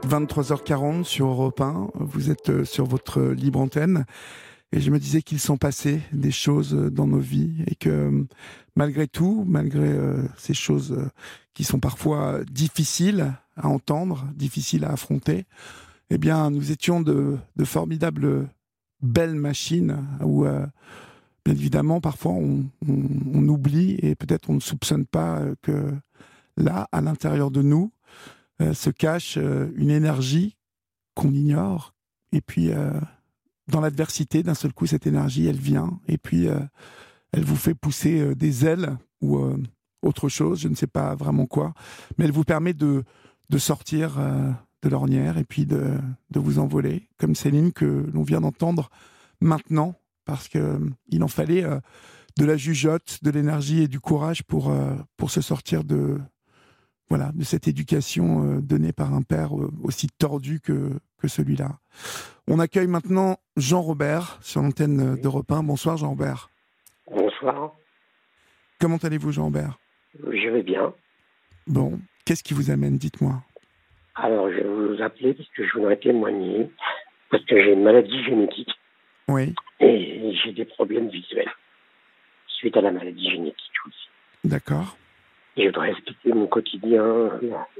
23h40 sur Europe 1, vous êtes sur votre libre antenne et je me disais qu'il s'en passait des choses dans nos vies et que malgré tout, malgré ces choses qui sont parfois difficiles à entendre, difficiles à affronter, eh bien nous étions de formidables belles machines où bien évidemment parfois on oublie et peut-être on ne soupçonne pas que là, à l'intérieur de nous, se cache une énergie qu'on ignore. Et puis, dans l'adversité, d'un seul coup, cette énergie, elle vient. Et puis, elle vous fait pousser des ailes ou autre chose, je ne sais pas vraiment quoi. Mais elle vous permet de sortir de l'ornière et puis de vous envoler. Comme Céline que l'on vient d'entendre maintenant. Parce qu'il en fallait de la jugeote, de l'énergie et du courage pour se sortir de cette éducation donnée par un père aussi tordu que celui-là. On accueille maintenant Jean-Robert sur l'antenne d'Europe 1. Bonsoir Jean-Robert. Bonsoir. Comment allez-vous Jean-Robert ? Je vais bien. Bon, qu'est-ce qui vous amène ? Dites-moi. Alors, je vous appelais parce que je voudrais témoigner, parce que j'ai une maladie génétique. Oui. Et j'ai des problèmes visuels suite à la maladie génétique aussi. D'accord. Et je voudrais expliquer mon quotidien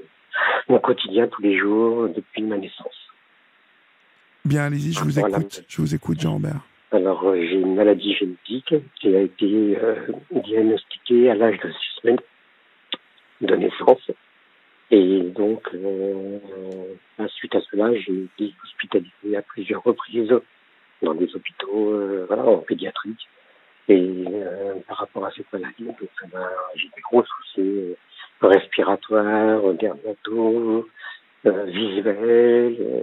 tous les jours depuis ma naissance. Bien, allez-y, je vous écoute. Je vous écoute, Jean-Robert. Alors, j'ai une maladie génétique qui a été diagnostiquée à l'âge de 6 semaines de naissance. Et donc, suite à cela, j'ai été hospitalisé à plusieurs reprises dans des hôpitaux en pédiatrie. Et par rapport à cette maladie, donc, j'ai des gros soucis respiratoires, dermataux, visuels,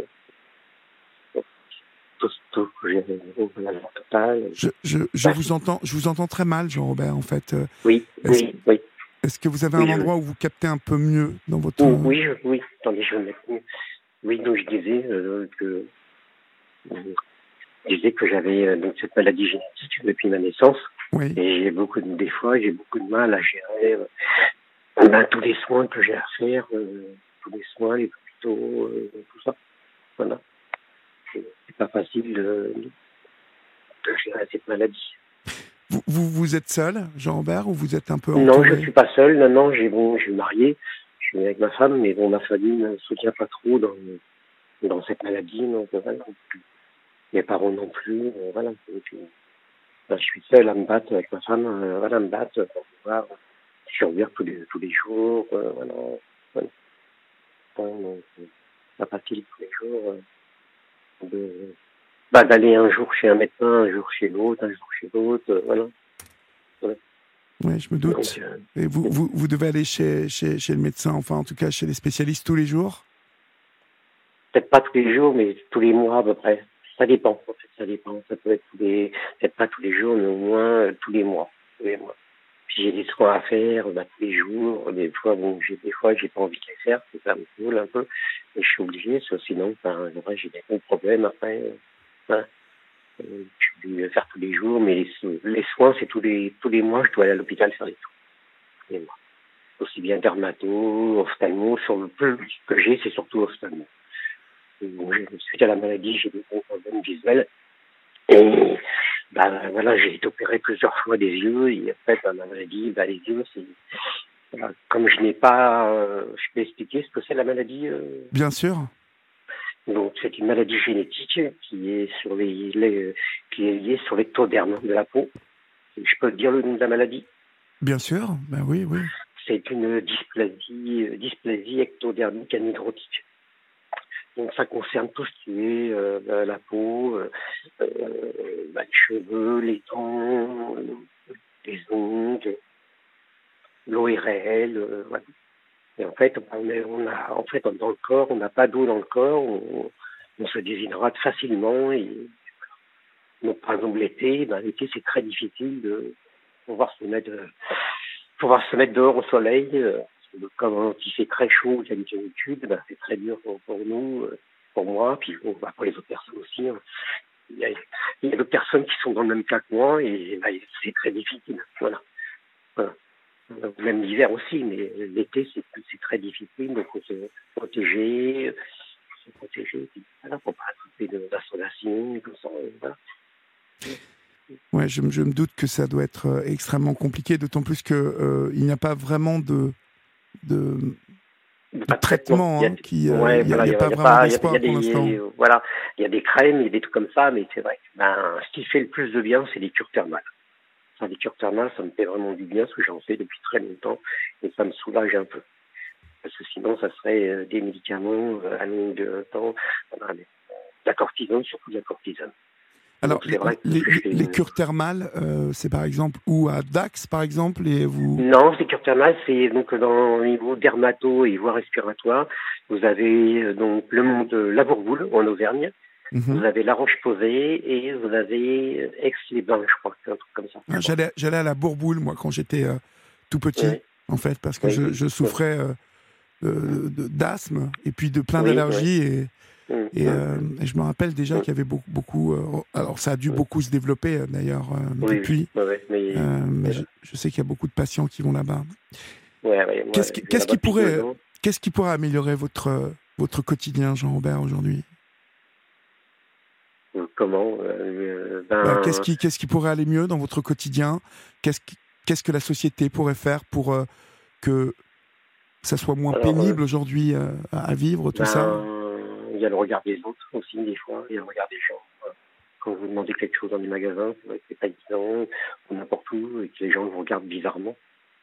tout, j'ai une maladie totale. Je vous entends très mal, Jean-Robert, en fait. Oui. Est-ce que vous avez un endroit où vous captez un peu mieux dans votre... Oui. Attendez, je vais me mettre mieux. Oui, donc je disais que j'avais donc cette maladie génétique depuis ma naissance. Oui. Et j'ai beaucoup de mal à gérer tous les soins que j'ai à faire, tous les soins, les hôpitaux, tout ça. Voilà. C'est pas facile de gérer cette maladie. Vous êtes seul, Jean-Robert, ou vous êtes un peu entouré ? Non, je ne suis pas seul. Non, je suis marié. Je suis avec ma femme, mais bon, ma famille ne me soutient pas trop dans cette maladie. Donc, voilà. Mes parents non plus. Voilà. Donc, je suis seul à me battre avec ma femme. À me battre pour pouvoir survivre tous les jours. Voilà. Donc, pas facile tous les jours d'aller un jour chez un médecin, un jour chez l'autre, voilà. Oui, je me doute. Donc, et vous devez aller chez le médecin, enfin en tout cas chez les spécialistes tous les jours ? Peut-être pas tous les jours, mais tous les mois à peu près. Ça dépend, en fait, ça dépend. Ça peut être peut-être pas tous les jours, mais au moins tous les mois. Puis j'ai des soins à faire tous les jours. Des fois, j'ai pas envie de les faire, ça me saoule un peu. Mais je suis obligé, sinon, j'ai des gros problèmes après. Voilà. Je suis obligé de le faire tous les jours, mais les soins, c'est tous les mois, je dois aller à l'hôpital faire des soins. Tous les mois. Aussi bien dermato, ophtalmo, sur le peu que j'ai, c'est surtout ophtalmo. Suite à la maladie, j'ai des gros problèmes visuels. Et j'ai été opéré plusieurs fois des yeux. Et en fait, la maladie, les yeux, c'est... comme je n'ai pas... je peux expliquer ce que c'est la maladie Bien sûr. Donc, c'est une maladie génétique qui est qui est liée sur l'ectoderme de la peau. Je peux dire le nom de la maladie ? Bien sûr, oui. C'est une dysplasie ectodermique anhydrotique. Donc, ça concerne tout ce qui est la peau, les cheveux, les dents, les ongles, l'ORL, voilà. Et en fait, dans le corps, on n'a pas d'eau dans le corps, on se déshydrate facilement. Et donc, par exemple, l'été, c'est très difficile de pouvoir se mettre dehors au soleil. Quand il fait très chaud, d'habitude, c'est très dur pour nous, pour moi, puis pour les autres personnes aussi. Hein. Il y a d'autres personnes qui sont dans le même cas que moi, et c'est très difficile. Voilà. Même l'hiver aussi, mais l'été, c'est très difficile, donc il faut se protéger, protéger, puis voilà, pour pas attraper d'insolation et tout ça. Voilà. Ouais, je me doute que ça doit être extrêmement compliqué, d'autant plus que il n'y a pas vraiment de Pas de traitement. traitement, Il y a, hein, qui, ouais, il voilà, y a pas il y a vraiment pas, il y d'espoir a pour l'instant. des, voilà, il y a des crèmes, il y a des trucs comme ça, mais c'est vrai que, ce qui fait le plus de bien, c'est les cures thermales. Ça, les cures thermales, ça me fait vraiment du bien, parce que j'en fais depuis très longtemps, et ça me soulage un peu. Parce que sinon, ça serait des médicaments à longue temps, voilà, la cortisone, surtout de la cortisone. Alors, Donc c'est vrai que je fais les cures thermales, c'est par exemple où à Dax, par exemple, et vous. Non, les cures thermales, c'est donc dans le niveau dermato et voie respiratoire. Vous avez donc le mont de la Bourboule en Auvergne. Vous avez La Roche-Posay et vous avez Aix-les-Bains, je crois, c'est un truc comme ça. Ah, j'allais à la Bourboule, moi, quand j'étais tout petit, Oui, en fait, parce que oui, je oui, souffrais d'asthme et puis de plein oui, oui. d'allergies. Hum, Et hum, je me rappelle déjà qu'il y avait beaucoup alors, ça a dû beaucoup se développer, d'ailleurs, oui, oui, depuis. ouais, mais Mais voilà. je sais qu'il y a beaucoup de patients qui vont là-bas. Ouais, moi, Qu'est-ce qui, je vais qu'est-ce là-bas qui depuis 2 pourrait, ans. qu'est-ce qui pourrait améliorer votre quotidien, Jean-Robert, aujourd'hui? Comment Qu'est-ce qui pourrait aller mieux dans votre quotidien? Qu'est-ce que la société pourrait faire pour que ça soit moins alors, pénible aujourd'hui à vivre, tout ça? il y a le regard des autres aussi, des fois. Il y a le regard des gens. Quand vous demandez quelque chose dans des magasins, c'est vrai que c'est pas évident, ou n'importe où, et que les gens vous regardent bizarrement.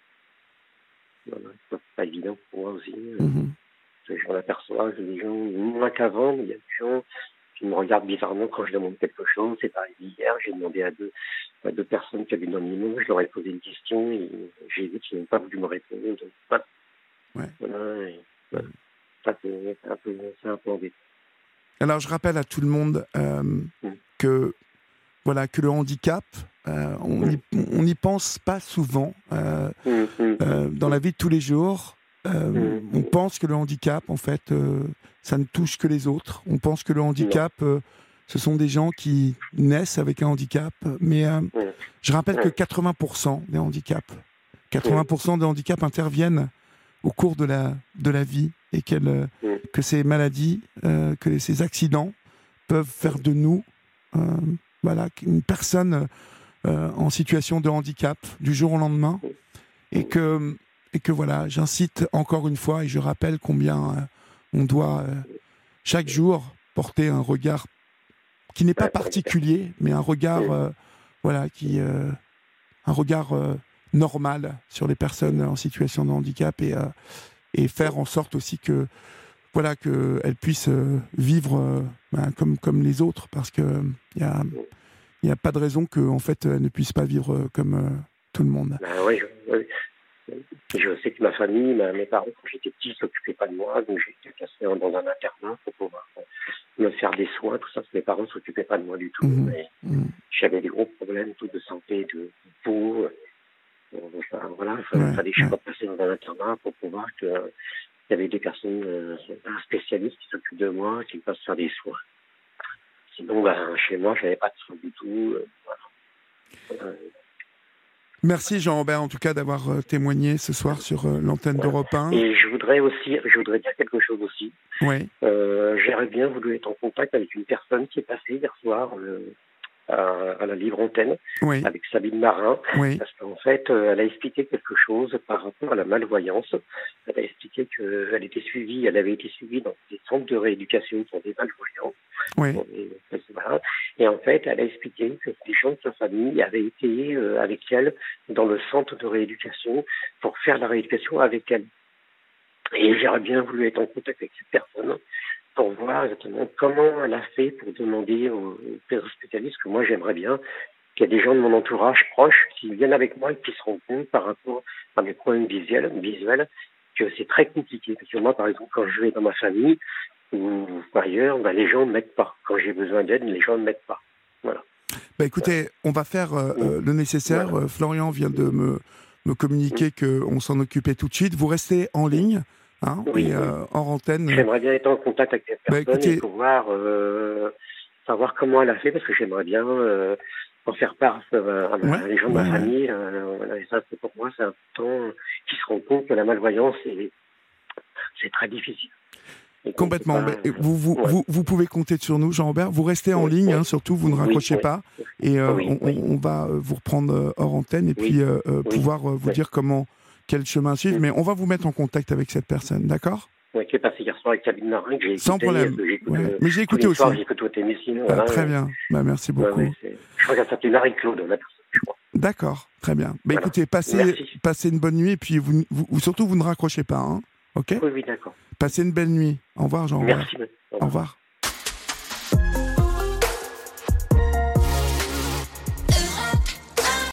Voilà, c'est pas évident pour moi aussi. Mhm. Je m'en aperçois, j'ai des gens, moins qu'avant, mais il y a des gens qui me regardent bizarrement quand je demande quelque chose. C'est pareil hier, j'ai demandé à deux personnes qui avaient dans l'immo, je leur ai posé une question et j'ai vu qu'ils n'ont pas voulu me répondre. Donc, voilà. Ouais. Voilà, et, voilà. Ça, c'est un peu embêtant. Alors, je rappelle à tout le monde Mm. que voilà, que le handicap, Mm. on n'y pense pas souvent Mm. Mm. dans la vie de tous les jours. Mm. On pense que le handicap, en fait, ça ne touche que les autres. On pense que le Non. handicap, ce sont des gens qui naissent avec un handicap. Mais Mm. je rappelle que Mm. 80% des handicaps, Mm. 80% des handicaps interviennent au cours de la vie et Mm. que ces maladies, que ces accidents peuvent faire de nous voilà, une personne en situation de handicap du jour au lendemain et que voilà, j'incite encore une fois et je rappelle combien on doit chaque jour porter un regard qui n'est pas Ouais, pour les personnes. particulier, mais un regard Mm. voilà un regard normal sur les personnes en situation de handicap et faire en sorte aussi que voilà qu'elles puissent vivre comme les autres parce que il y a pas de raison que en fait elles ne puissent pas vivre comme tout le monde. Oui, oui. Je sais que ma famille, mes parents, quand j'étais petit, ne s'occupaient pas de moi, donc j'ai été placé dans un internat pour pouvoir me faire des soins, tout ça. Mes parents ne s'occupaient pas de moi du tout, Mhm. mais Mhm. j'avais des gros problèmes tout de santé, de peau. Enfin, voilà, Ouais, fallait que je ouais. sois placé dans un internat pour pouvoir qu'il y avait des personnes, un spécialiste qui s'occupe de moi, qui me fasse faire des soins. Sinon, chez moi, je n'avais pas de soins du tout. Voilà. Merci Jean-Robert en tout cas d'avoir témoigné ce soir sur l'antenne Voilà. d'Europe 1. Et je voudrais dire quelque chose aussi. Oui, J'aurais bien voulu être en contact avec une personne qui est passée hier soir à la Libre Antenne oui, avec Sabine Marin, oui, parce qu'en fait, elle a expliqué quelque chose par rapport à la malvoyance. Elle a expliqué qu'elle elle avait été suivie dans des centres de rééducation pour des malvoyants. oui. Voilà. Et en fait, elle a expliqué que des gens de sa famille avaient été avec elle dans le centre de rééducation pour faire la rééducation avec elle. Et j'aurais bien voulu être en contact avec cette personne pour voir exactement comment elle a fait pour demander aux spécialistes, que moi j'aimerais bien qu'il y ait des gens de mon entourage proche qui viennent avec moi et qui se rendent compte par rapport à mes problèmes visuels que c'est très compliqué. Parce que moi, par exemple, quand je vais dans ma famille ou ailleurs, les gens ne m'aident pas. Quand j'ai besoin d'aide, les gens ne m'aident pas. Voilà. Bah écoutez, on va faire le nécessaire. Voilà. Florian vient de me Mm. communiquer qu'on s'en occupait tout de suite. Vous restez en ligne hein, Oui, et oui. hors antenne. J'aimerais bien être en contact avec cette Bah personne et écoutez, pouvoir savoir comment elle a fait, parce que j'aimerais bien en faire part ouais, à les gens de ma ouais, ouais. famille. Voilà, et ça, c'est pour moi, c'est important qu'ils se rendent compte que la malvoyance, c'est très difficile. Complètement. Vous pouvez compter sur nous, Jean-Robert. Vous restez en ligne, hein, surtout, vous ne raccrochez pas. Et on va vous reprendre hors antenne et puis pouvoir vous dire quel chemin suivre. Mais on va vous mettre en contact avec cette personne, d'accord? Oui, qui est passé hier soir avec Sabine Marin, que j'ai écouté. Sans problème. Mais j'ai écouté aussi. J'écoute votre émission. Très bien. Merci beaucoup. Je crois qu'elle s'appelait Marie-Claude, la personne, je crois. D'accord, très bien. Écoutez, passez une bonne nuit et puis surtout, vous ne raccrochez pas. Hein, ok? Oui, d'accord. Passez une belle nuit. Au revoir, Jean-Robert. Merci. Au revoir.